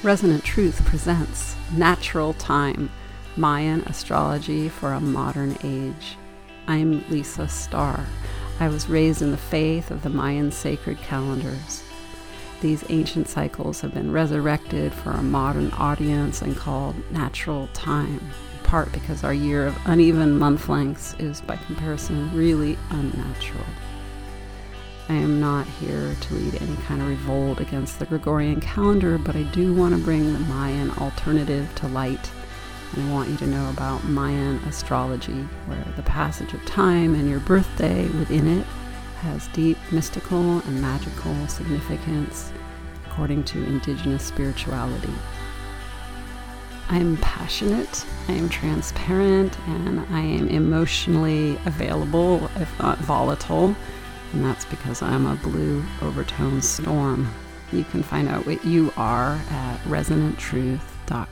Resonant Truth presents Natural Time, Mayan Astrology for a Modern Age. I'm Lisa Starr. I was raised in the faith of the Mayan sacred calendars. These ancient cycles have been resurrected for a modern audience and called natural time, in part because our year of uneven month lengths is, by comparison, really unnatural. I am not here to lead any kind of revolt against the Gregorian calendar, but I do want to bring the Mayan alternative to light. And I want you to know about Mayan astrology, where the passage of time and your birthday within it has deep mystical and magical significance according to indigenous spirituality. I am passionate, I am transparent, and I am emotionally available, if not volatile. And that's because I'm a blue overtone storm. You can find out what you are at resonanttruth.com.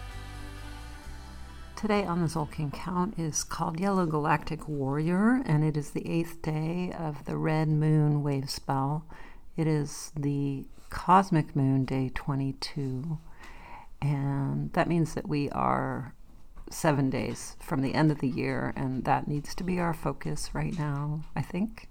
Today on the Tzolk'in Count is called Yellow Galactic Warrior, and it is the 8th day of the Red Moon Wave Spell. It is the Cosmic Moon, day 22, and that means that we are 7 days from the end of the year, and that needs to be our focus right now, I think.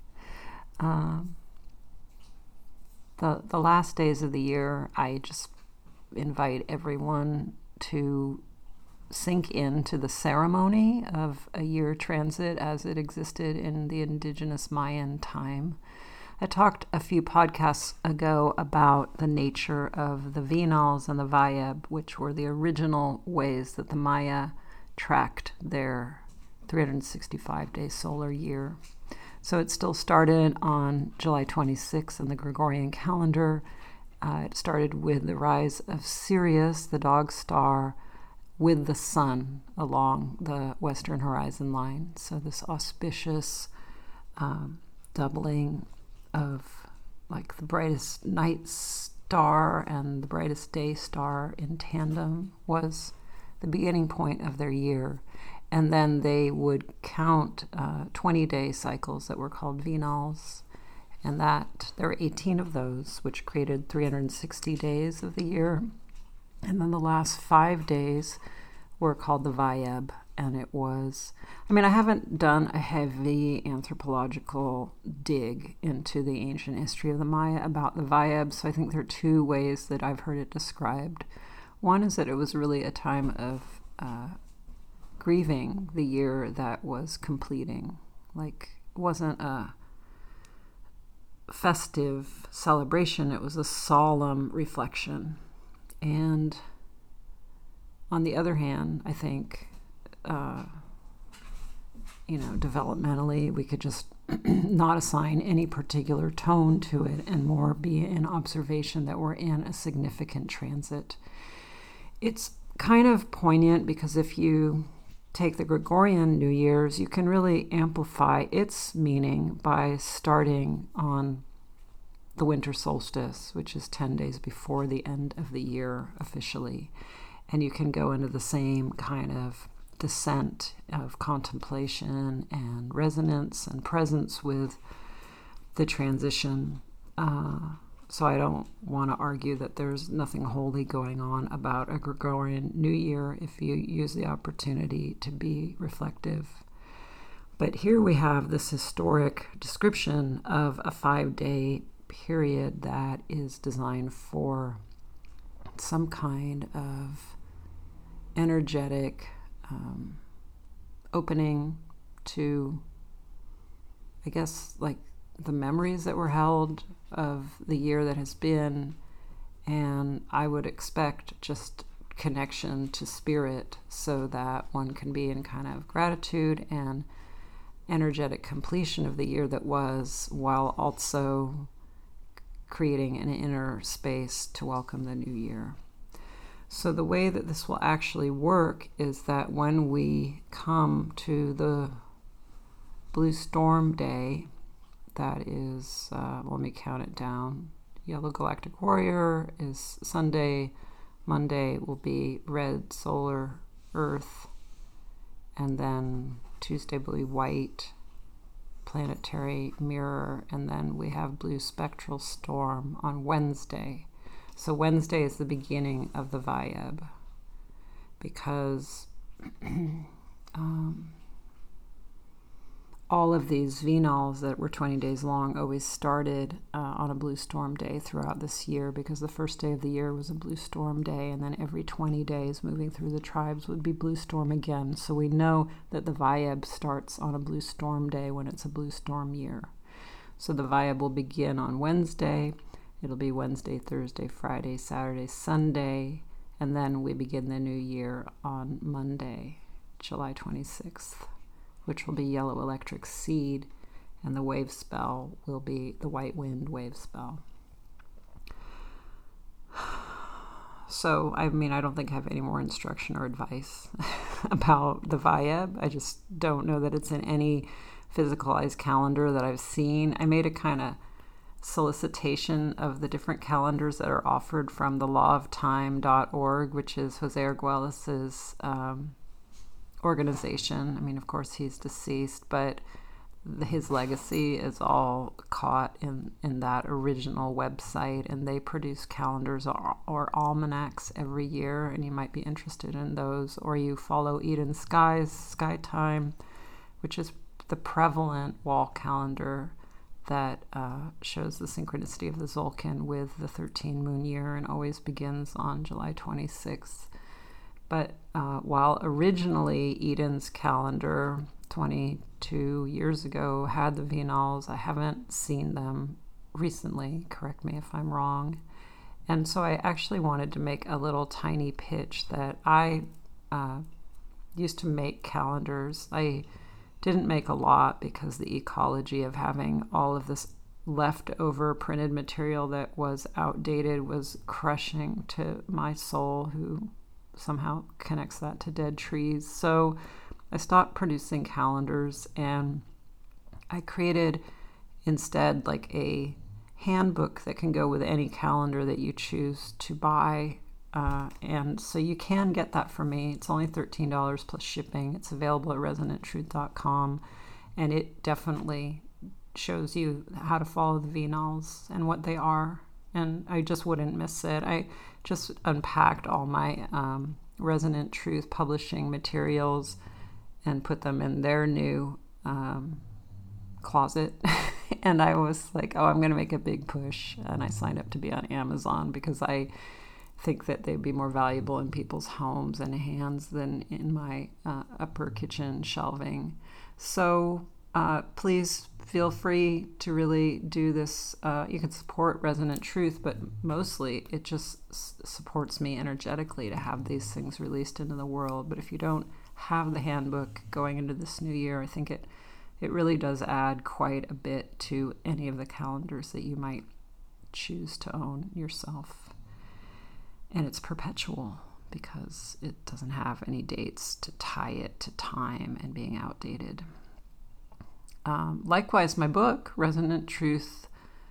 The last days of the year, I just invite everyone to sink into the ceremony of a year transit as it existed in the indigenous Mayan time. I talked a few podcasts ago about the nature of the Vinals and the Vayeb, which were the original ways that the Maya tracked their 365-day solar year. So it still started on July 26th in the Gregorian calendar. It started with the rise of Sirius, the dog star, with the sun along the western horizon line. So this auspicious doubling of like the brightest night star and the brightest day star in tandem was the beginning point of their year. And then they would count 20-day cycles that were called Vinals, and that there were 18 of those, which created 360 days of the year. And then the last 5 days were called the Vayeb, and it was, I haven't done a heavy anthropological dig into the ancient history of the Maya about the Vayeb, so I think there are two ways that I've heard it described. One is that it was really a time of grieving the year that was completing. Like, it wasn't a festive celebration, it was a solemn reflection. And on the other hand, I think, developmentally, we could just not assign any particular tone to it and more be an observation that we're in a significant transit. It's kind of poignant because if you take the Gregorian New Year's, you can really amplify its meaning by starting on the winter solstice, which is 10 days before the end of the year officially. And you can go into the same kind of descent of contemplation and resonance and presence with the transition. So I don't want to argue that there's nothing holy going on about a Gregorian New Year if you use the opportunity to be reflective. But here we have this historic description of a 5-day period that is designed for some kind of energetic opening to, I guess, like the memories that were held of the year that has been, and I would expect just connection to spirit so that one can be in kind of gratitude and energetic completion of the year that was, while also creating an inner space to welcome the new year. So the way that this will actually work is that when we come to the Blue Storm Day, that is, let me count it down. Yellow Galactic Warrior is Sunday. Monday will be Red Solar Earth. And then Tuesday will be White Planetary Mirror. And then we have Blue Spectral Storm on Wednesday. So Wednesday is the beginning of the Vayeb, because all of these Vinals that were 20 days long always started on a blue storm day throughout this year, because the first day of the year was a blue storm day, and then every 20 days moving through the tribes would be blue storm again. So we know that the Vayeb starts on a blue storm day when it's a blue storm year. So the Vayeb will begin on Wednesday. It'll be Wednesday, Thursday, Friday, Saturday, Sunday, and then we begin the new year on Monday, July 26th. Which will be yellow electric seed, and the wave spell will be the white wind wave spell. So, I don't think I have any more instruction or advice about the Vayeb. I just don't know that it's in any physicalized calendar that I've seen. I made a kind of solicitation of the different calendars that are offered from the lawoftime.org, which is Jose Arguelles's organization. Of course, he's deceased, but his legacy is all caught in that original website, and they produce calendars or almanacs every year, and you might be interested in those. Or you follow Eden Sky's Sky Time, which is the prevalent wall calendar that shows the synchronicity of the Tzolk'in with the 13 moon year, and always begins on July 26th. But while originally Eden's calendar 22 years ago had the Vinals, I haven't seen them recently. Correct me if I'm wrong. And so I actually wanted to make a little tiny pitch that I used to make calendars. I didn't make a lot because the ecology of having all of this leftover printed material that was outdated was crushing to my soul, who somehow connects that to dead trees. So I stopped producing calendars, and I created instead like a handbook that can go with any calendar that you choose to buy. And so you can get that from me. It's only $13 plus shipping. It's available at resonanttruth.com, and it definitely shows you how to follow the Vinals and what they are. And I just wouldn't miss it. I just unpacked all my Resonant Truth publishing materials and put them in their new closet. And I was like, I'm going to make a big push. And I signed up to be on Amazon because I think that they'd be more valuable in people's homes and hands than in my upper kitchen shelving. So please feel free to really do this. You can support Resonant Truth, but mostly it just supports me energetically to have these things released into the world. But if you don't have the handbook going into this new year, I think it really does add quite a bit to any of the calendars that you might choose to own yourself. And it's perpetual because it doesn't have any dates to tie it to time and being outdated. Likewise, my book, Resonant Truth,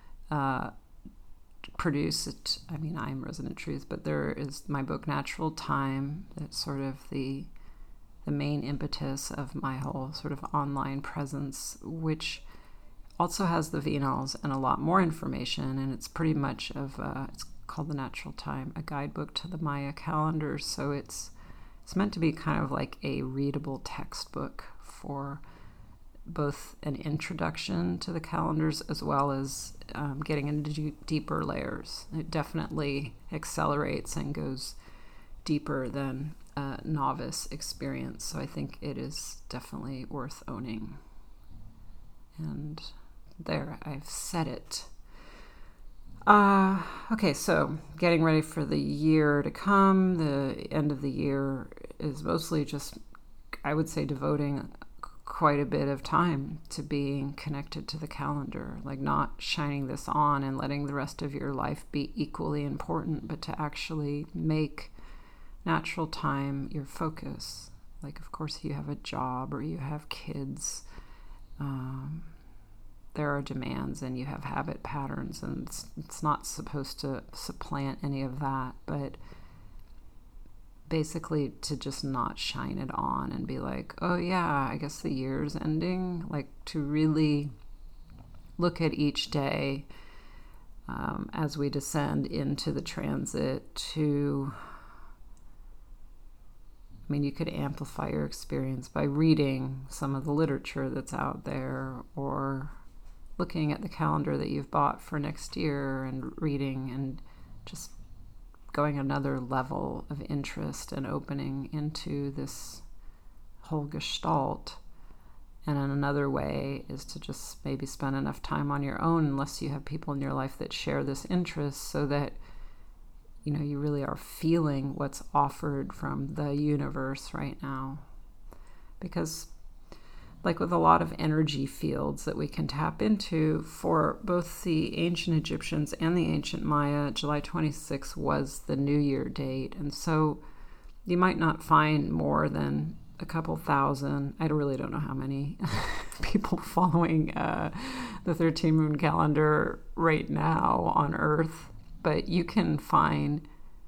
produced, I'm Resonant Truth, but there is my book, Natural Time, that's sort of the main impetus of my whole sort of online presence, which also has the Vinals and a lot more information, and it's pretty much it's called The Natural Time, a guidebook to the Maya calendar. So it's meant to be kind of like a readable textbook for both an introduction to the calendars as well as getting into deeper layers. It definitely accelerates and goes deeper than a novice experience. So I think it is definitely worth owning. And there, I've said it. Okay, so getting ready for the year to come. The end of the year is mostly just, I would say, devoting quite a bit of time to being connected to the calendar, like not shining this on and letting the rest of your life be equally important, but to actually make natural time your focus. Like, of course, if you have a job or you have kids, there are demands and you have habit patterns, and it's not supposed to supplant any of that, but basically to just not shine it on and be like, oh yeah, I guess the year's ending. Like, to really look at each day as we descend into the transit to, you could amplify your experience by reading some of the literature that's out there, or looking at the calendar that you've bought for next year and reading and just going another level of interest and opening into this whole gestalt. And in another way is to just maybe spend enough time on your own, unless you have people in your life that share this interest, so that you really are feeling what's offered from the universe right now. Because like with a lot of energy fields that we can tap into, for both the ancient Egyptians and the ancient Maya, July 26th was the New Year date. And so you might not find more than a couple thousand, I really don't know how many people following the 13 moon calendar right now on Earth, but you can find,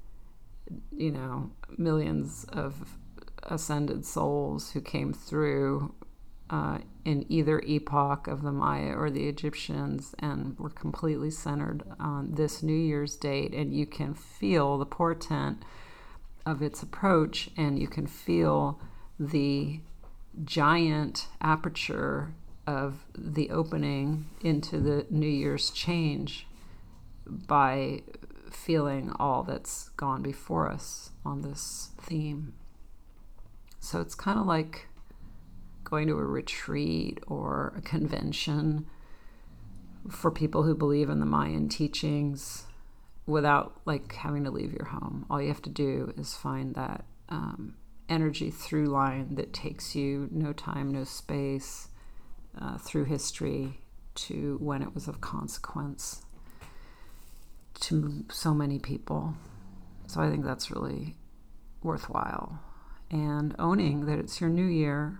millions of ascended souls who came through in either epoch of the Maya or the Egyptians, and were completely centered on this New Year's date. And you can feel the portent of its approach, and you can feel the giant aperture of the opening into the New Year's change by feeling all that's gone before us on this theme. So it's kind of like going to a retreat or a convention for people who believe in the Mayan teachings without having to leave your home. All you have to do is find that energy through line that takes you no time, no space, through history to when it was of consequence to so many people. So I think that's really worthwhile. And owning that it's your new year.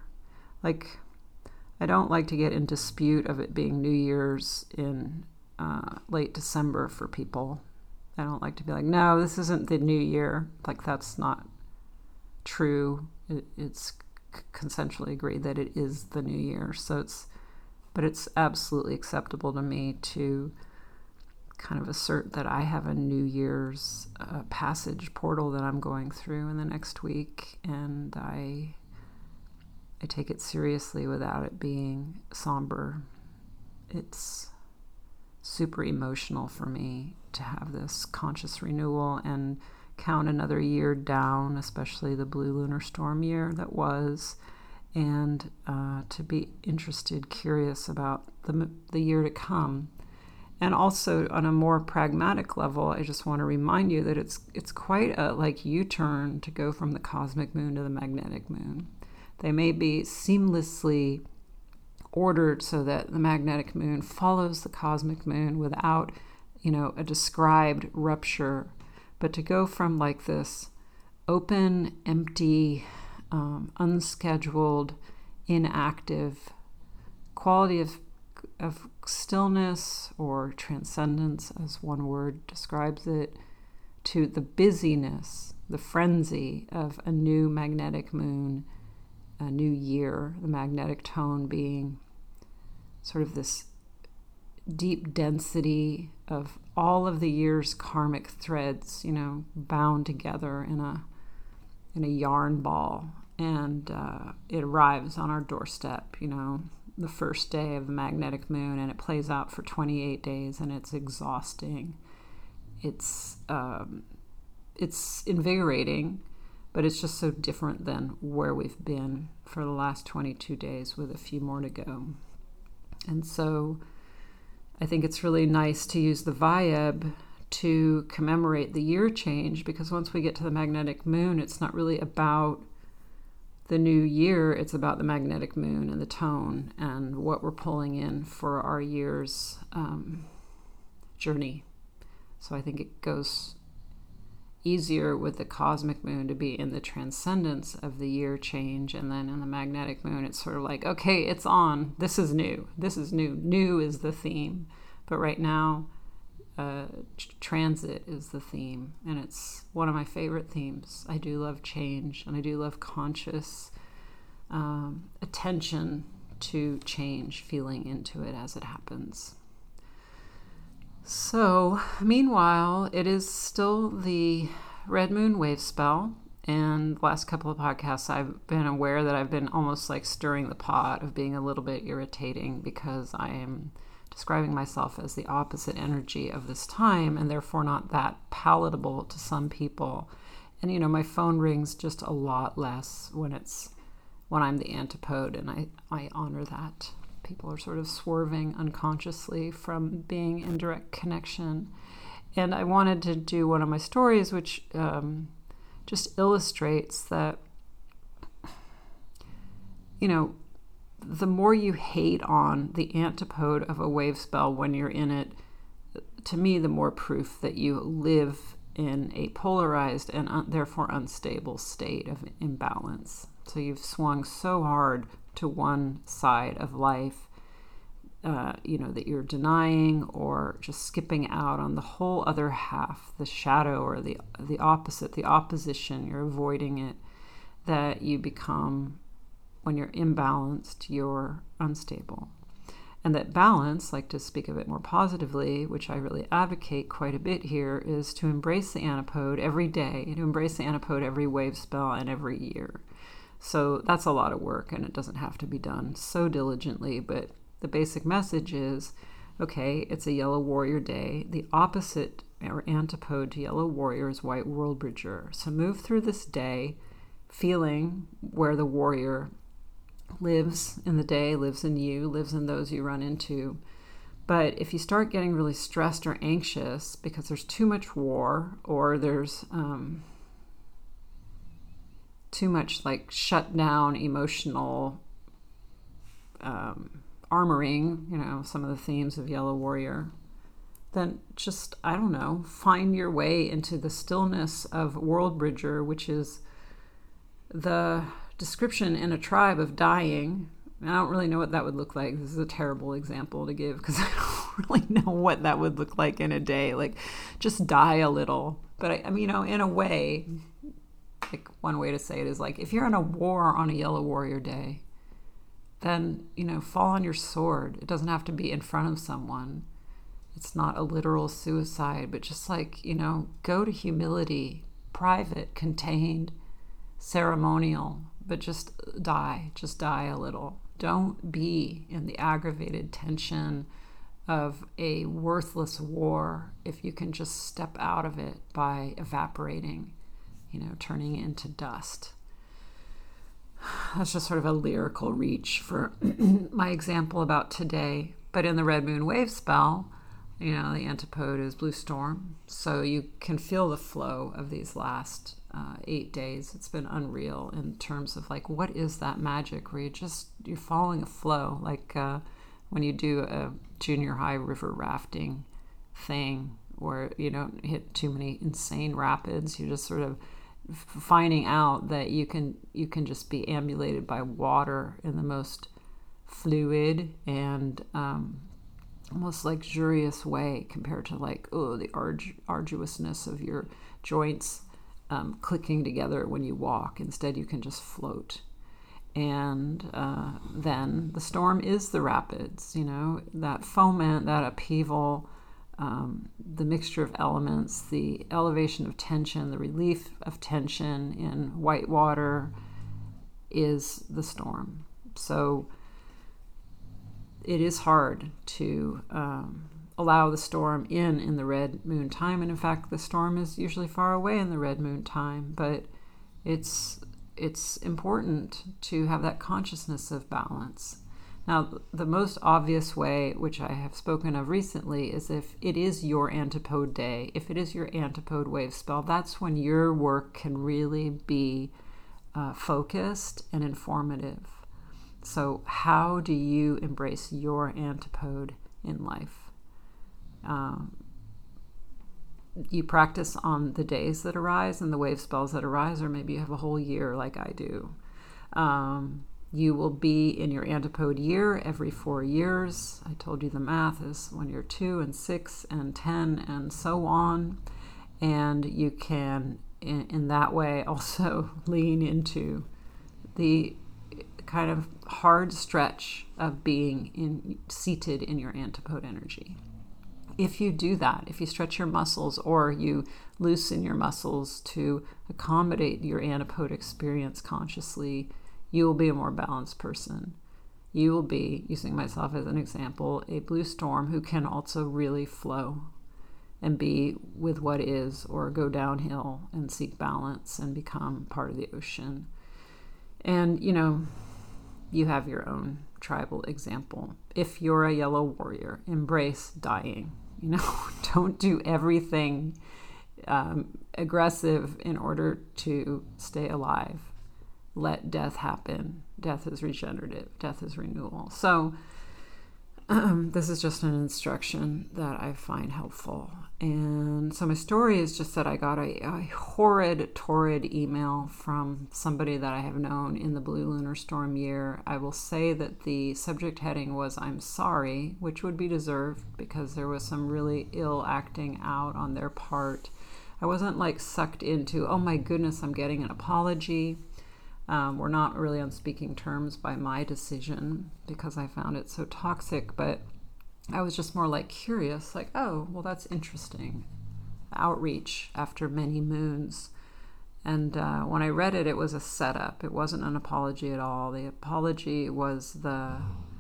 I don't like to get in dispute of it being New Year's in late December for people. I don't like to be like, no, this isn't the new year. That's not true. It's consensually agreed that it is the new year. But it's absolutely acceptable to me to kind of assert that I have a New Year's passage portal that I'm going through in the next week, and I take it seriously without it being somber. It's super emotional for me to have this conscious renewal and count another year down, especially the blue lunar storm year that was, and to be interested, curious about the year to come. And also on a more pragmatic level, I just want to remind you that it's quite a U-turn to go from the cosmic moon to the magnetic moon. They may be seamlessly ordered so that the magnetic moon follows the cosmic moon without, a described rupture. But to go from this open, empty, unscheduled, inactive quality of stillness or transcendence, as one word describes it, to the busyness, the frenzy of a new magnetic moon, a new year, the magnetic tone being sort of this deep density of all of the year's karmic threads, bound together in a yarn ball. And it arrives on our doorstep, the first day of the magnetic moon, and it plays out for 28 days, and it's exhausting. It's invigorating, but it's just so different than where we've been for the last 22 days with a few more to go. And so I think it's really nice to use the Vayeb to commemorate the year change, because once we get to the magnetic moon, it's not really about the new year, it's about the magnetic moon and the tone and what we're pulling in for our year's journey. So I think it goes easier with the cosmic moon to be in the transcendence of the year change, and then in the magnetic moon it's sort of okay, it's on, this is new, new is the theme. But right now transit is the theme, and it's one of my favorite themes. I do love change, and I do love conscious attention to change, feeling into it as it happens. So, meanwhile, it is still the red moon wave spell. And the last couple of podcasts, I've been aware that I've been almost like stirring the pot of being a little bit irritating because I am describing myself as the opposite energy of this time and therefore not that palatable to some people. And, you know, my phone rings just a lot less when I'm the antipode, and I honor that. People are sort of swerving unconsciously from being in direct connection. And I wanted to do one of my stories, which just illustrates that, you know, the more you hate on the antipode of a wave spell when you're in it, to me, the more proof that you live in a polarized and therefore unstable state of imbalance. So you've swung so hard to one side of life, that you're denying or just skipping out on the whole other half, the shadow or the opposite, the opposition. You're avoiding it, that you become, when you're imbalanced, you're unstable. And that balance, like to speak of it more positively, which I really advocate quite a bit here, is to embrace the antipode every day, to embrace the antipode every wave spell and every year. So that's a lot of work, and it doesn't have to be done so diligently, but the basic message is, okay, it's a Yellow Warrior day. The opposite or antipode to Yellow Warrior is White World Bridger. So move through this day feeling where the warrior lives in the day, lives in you, lives in those you run into. But if you start getting really stressed or anxious because there's too much war, or there's too much like shut down emotional armoring, some of the themes of Yellow Warrior, then just, I don't know, find your way into the stillness of World Bridger, which is the description in a tribe of dying. I don't really know what that would look like. This is a terrible example to give because I don't really know what that would look like in a day. Like, just die a little. But I mean, in a way, like one way to say it is like, if you're in a war on a Yellow Warrior day, then, fall on your sword. It doesn't have to be in front of someone. It's not a literal suicide, but just like, go to humility, private, contained, ceremonial, but just die a little. Don't be in the aggravated tension of a worthless war if you can just step out of it by evaporating, turning into dust. That's just sort of a lyrical reach for my example about today. But in the Red Moon Wave spell, the antipode is Blue Storm. So you can feel the flow of these last 8 days. It's been unreal in terms of like, what is that magic where you're following a flow, like when you do a junior high river rafting thing where you don't hit too many insane rapids. You're just sort of finding out that you can just be ambulated by water in the most fluid and almost luxurious way compared to like, the arduousness of your joints clicking together when you walk. Instead, you can just float. And then the storm is the rapids, that foment, that upheaval, the mixture of elements, the elevation of tension, the relief of tension in white water is the storm. So it is hard to allow the storm in the red moon time. And in fact, the storm is usually far away in the red moon time, but it's important to have that consciousness of balance. Now, the most obvious way, which I have spoken of recently, is if it is your antipode day, if it is your antipode wave spell, that's when your work can really be focused and informative. So how do you embrace your antipode in life? You practice on the days that arise and the wave spells that arise, or maybe you have a whole year like I do. You will be in your antipode year every 4 years. I told you the math is when you're 2 and 6 and 10 and so on. And you can, in that way, also lean into the kind of hard stretch of being seated in your antipode energy. if you do that, if you stretch your muscles or you loosen your muscles to accommodate your antipode experience consciously, you will be a more balanced person. You will be, using myself as an example, a blue storm who can also really flow and be with what is, or go downhill and seek balance and become part of the ocean. And, you have your own tribal example. If you're a yellow warrior, embrace dying. Don't do everything aggressive in order to stay alive. Let death happen. Death is regenerative. Death is renewal. So this is just an instruction that I find helpful. And so my story is just that I got a horrid, torrid email from somebody that I have known in the Blue Lunar Storm year. I will say that the subject heading was "I'm sorry," which would be deserved because there was some really ill acting out on their part. I wasn't sucked into, oh my goodness, I'm getting an apology. We're not really on speaking terms by my decision because I found it so toxic, but I was just more curious, oh, well, that's interesting. Outreach after many moons. And when I read it, it was a setup. It wasn't an apology at all. The apology was the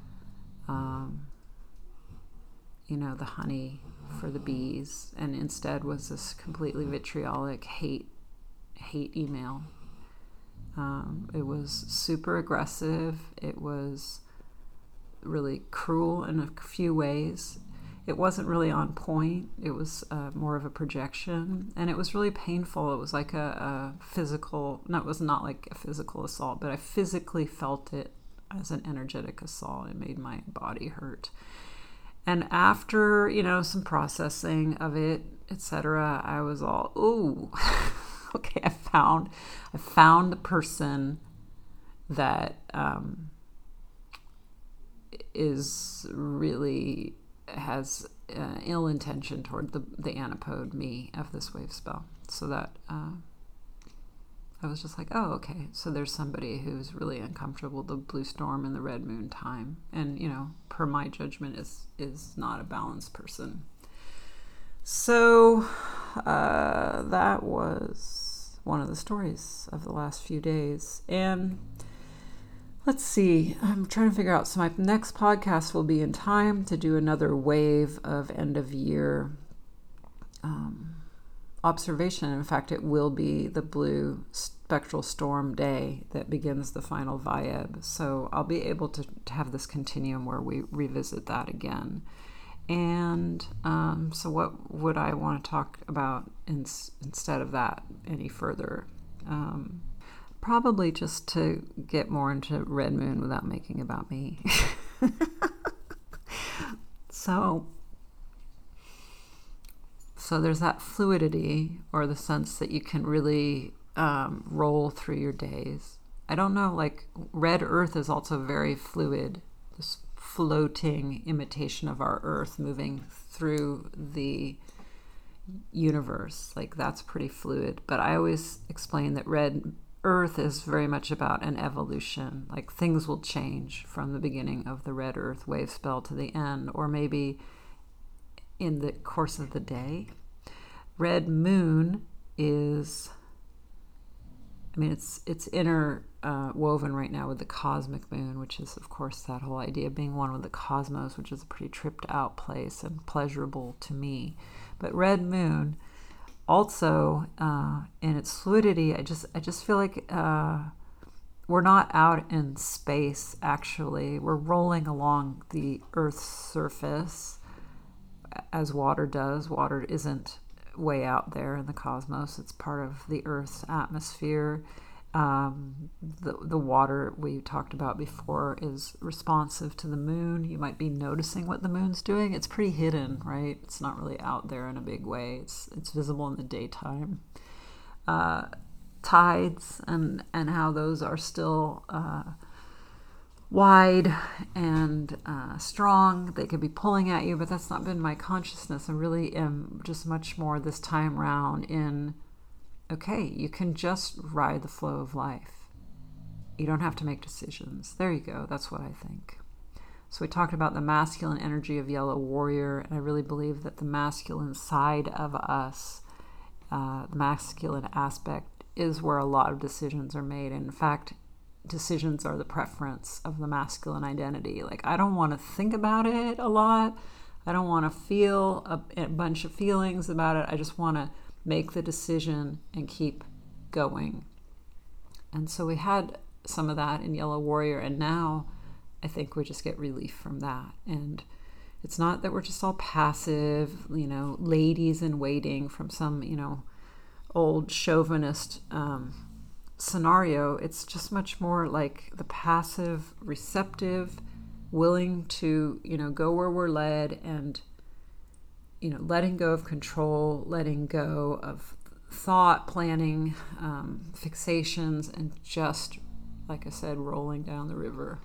honey for the bees, and instead was this completely vitriolic hate email. It was super aggressive. It was really cruel in a few ways. It wasn't really on point. It was more of a projection, and it was really painful. It was like a physical, no, it was not like a physical assault, but I physically felt it as an energetic assault. It made my body hurt. And after, some processing of it, etc., I was all, ooh, okay, I found the person that is really has ill intention toward the antipode me of this wave spell. So that I was just oh, okay, so there's somebody who's really uncomfortable with the blue storm and the red moon time, and per my judgment is not a balanced person. So that was one of the stories of the last few days. And let's see, I'm trying to figure out, so my next podcast will be in time to do another wave of end of year observation. In fact, it will be the blue spectral storm day that begins the final Vayeb. So I'll be able to have this continuum where we revisit that again. And so what would I want to talk about instead of that any further? Probably just to get more into Red Moon without making about me. So there's that fluidity, or the sense that you can really roll through your days. I don't know, red earth is also very fluid, this floating imitation of our earth moving through the universe. That's pretty fluid. But I always explain that red earth is very much about an evolution. Things will change from the beginning of the red earth wave spell to the end, or maybe in the course of the day. Red moon is, it's interwoven right now with the cosmic moon, which is, of course, that whole idea of being one with the cosmos, which is a pretty tripped out place and pleasurable to me. But red moon also, in its fluidity, I just feel we're not out in space, actually. We're rolling along the Earth's surface as water does. Water isn't way out there in the cosmos. It's part of the Earth's atmosphere. The water we talked about before is responsive to the moon. You might be noticing what the moon's doing. It's pretty hidden, right? It's not really out there in a big way. It's visible in the daytime. Tides and how those are still wide and strong. They could be pulling at you, but that's not been my consciousness. I really am just much more this time round in, okay, you can just ride the flow of life. You don't have to make decisions. There you go. That's what I think. So we talked about the masculine energy of Yellow Warrior, and I really believe that the masculine side of us, the masculine aspect, is where a lot of decisions are made. And in fact, decisions are the preference of the masculine identity. Like, I don't want to think about it a lot. I don't want to feel a bunch of feelings about it. I just want to make the decision and keep going. And so we had some of that in Yellow Warrior, and now I think we just get relief from that. And it's not that we're just all passive, ladies in waiting from some, old chauvinist scenario. It's just much more like the passive, receptive, willing to, go where we're led, and, letting go of control, letting go of thought, planning, fixations, and just, like I said, rolling down the river.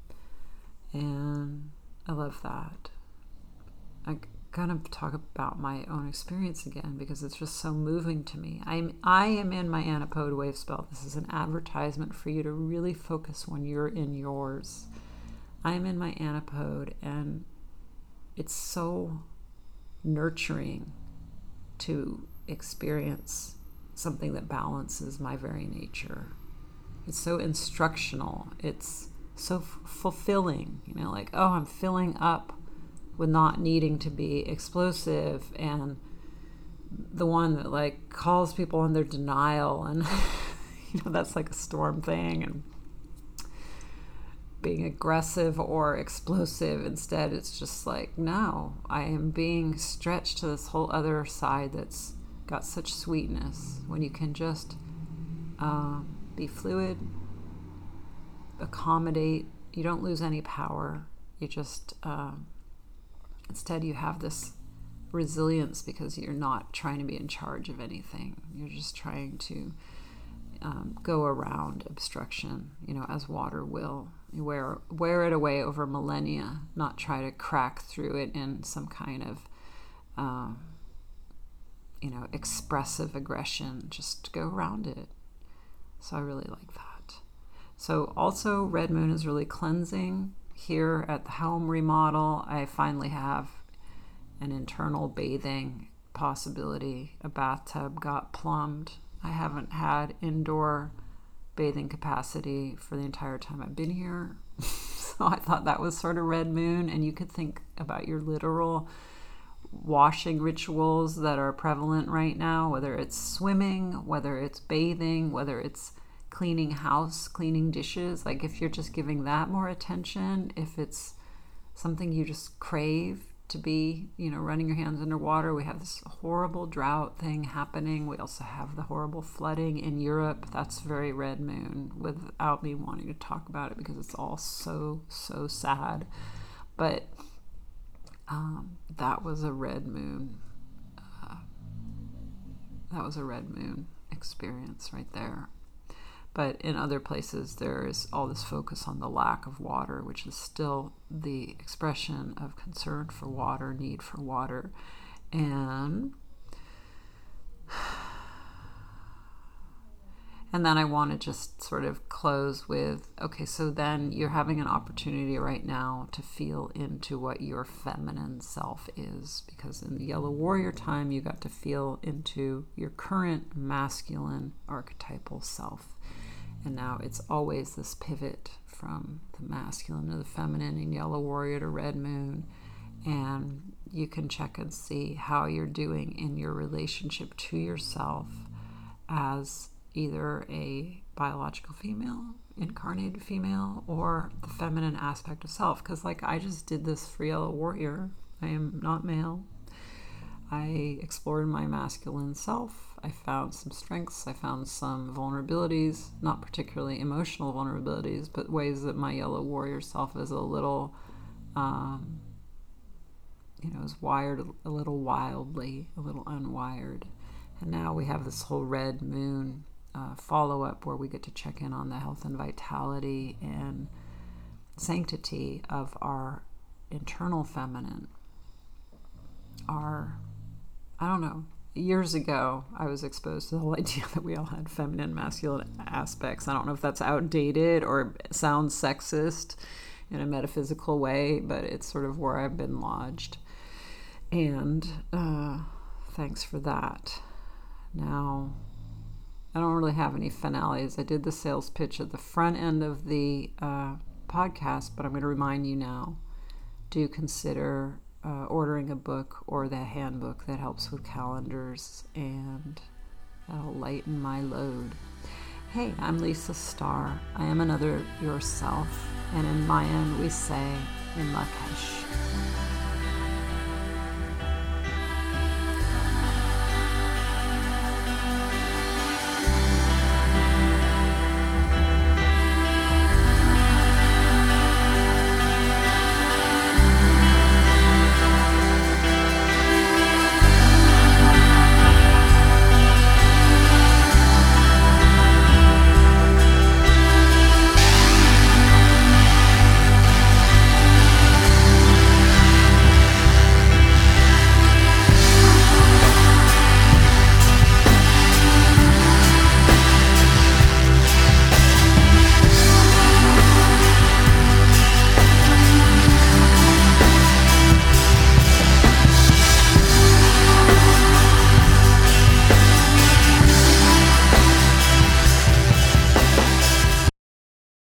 And I love that. I kind of talk about my own experience again because it's just so moving to me. I am in my Antipode wave spell. This is an advertisement for you to really focus when you're in yours. I'm in my Antipode, and it's so nurturing to experience something that balances my very nature. It's so instructional. It's so fulfilling, like, oh, I'm filling up with not needing to be explosive, and the one that like calls people on their denial, and that's like a storm thing, and being aggressive or explosive. Instead, it's just like, no, I am being stretched to this whole other side that's got such sweetness when you can just be fluid, accommodate. You don't lose any power. You just instead you have this resilience because you're not trying to be in charge of anything. You're just trying to go around obstruction, as water will. You wear it away over millennia, not try to crack through it in some kind of expressive aggression. Just go around it. So I really like that. So also, Red Moon is really cleansing. Here at the home remodel, I finally have an internal bathing possibility. A bathtub got plumbed. I haven't had indoor bathing capacity for the entire time I've been here. So I thought that was sort of Red Moon, and you could think about your literal washing rituals that are prevalent right now, whether it's swimming, whether it's bathing, whether it's cleaning house, cleaning dishes. Like, if you're just giving that more attention, if it's something you just crave to be, running your hands underwater. We have this horrible drought thing happening. We also have the horrible flooding in Europe. That's very Red Moon, without me wanting to talk about it because it's all so, so sad. But that was a Red Moon. That was a Red Moon experience right there. But in other places, there is all this focus on the lack of water, which is still the expression of concern for water, need for water. And then I want to just sort of close with, okay, so then you're having an opportunity right now to feel into what your feminine self is. Because in the Yellow Warrior time, you got to feel into your current masculine archetypal self. And now it's always this pivot from the masculine to the feminine in Yellow Warrior to Red Moon. And you can check and see how you're doing in your relationship to yourself as either a biological female, incarnated female, or the feminine aspect of self. Because I just did this for Yellow Warrior. I am not male. I explored my masculine self. I found some strengths. I found some vulnerabilities, not particularly emotional vulnerabilities, but ways that my Yellow Warrior self is a little, is wired a little wildly, a little unwired. And now we have this whole Red Moon follow-up where we get to check in on the health and vitality and sanctity of our internal feminine. Years ago, I was exposed to the whole idea that we all had feminine, masculine aspects. I don't know if that's outdated or sounds sexist in a metaphysical way, but it's sort of where I've been lodged. And thanks for that. Now, I don't really have any finales. I did the sales pitch at the front end of the podcast, but I'm going to remind you now, do consider ordering a book or the handbook that helps with calendars, and that'll lighten my load. Hey, I'm Lisa Starr. I am another yourself, and in Mayan we say, in Lakesh.